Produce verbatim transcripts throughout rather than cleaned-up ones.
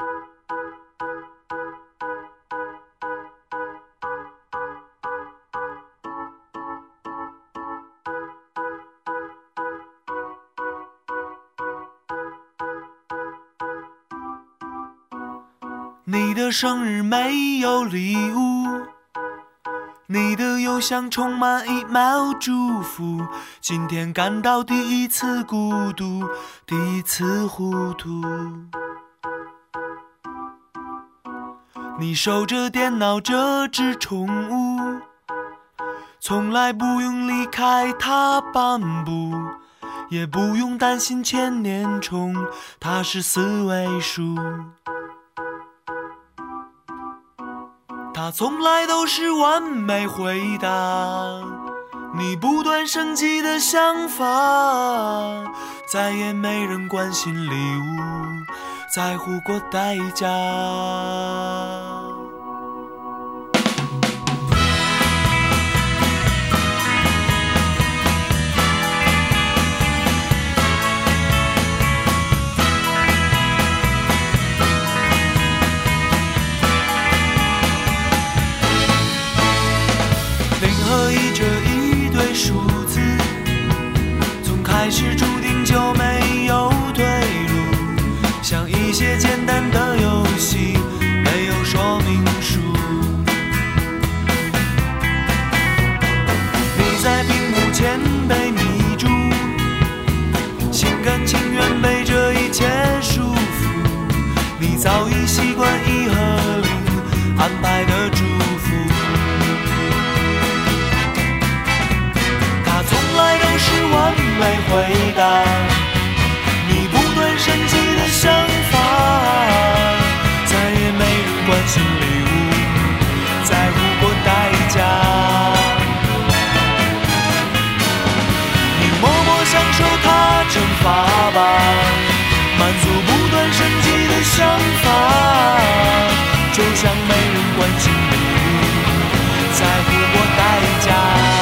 你的生日没有礼物，你的邮箱充满 email 祝福，今天感到第一次孤独，第一次糊涂。你守着电脑这只宠物，从来不用离开它半步，也不用担心千年虫，它是四位数。他从来都是完美回答你不断升级的想法，再也没人关心礼物在乎过代价。数字从开始注定就没有退路，像一些简单的游戏没有说明书。你在屏幕前被迷住，心甘情愿被这一切束缚，你早已习惯一和零安排的祝福。从来都是完美回答你不断升级的想法，再也没人关心礼物在乎过代价。你默默享受它惩罚吧，满足不断升级的想法，就像没人关心礼物在乎过代价。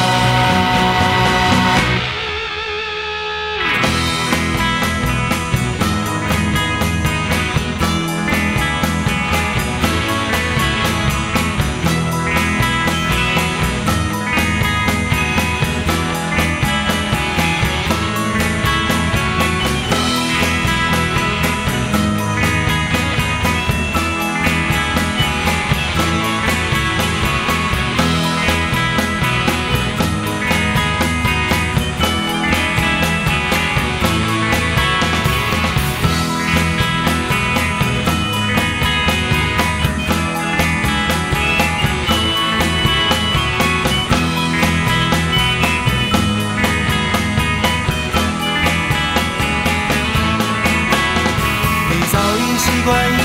习惯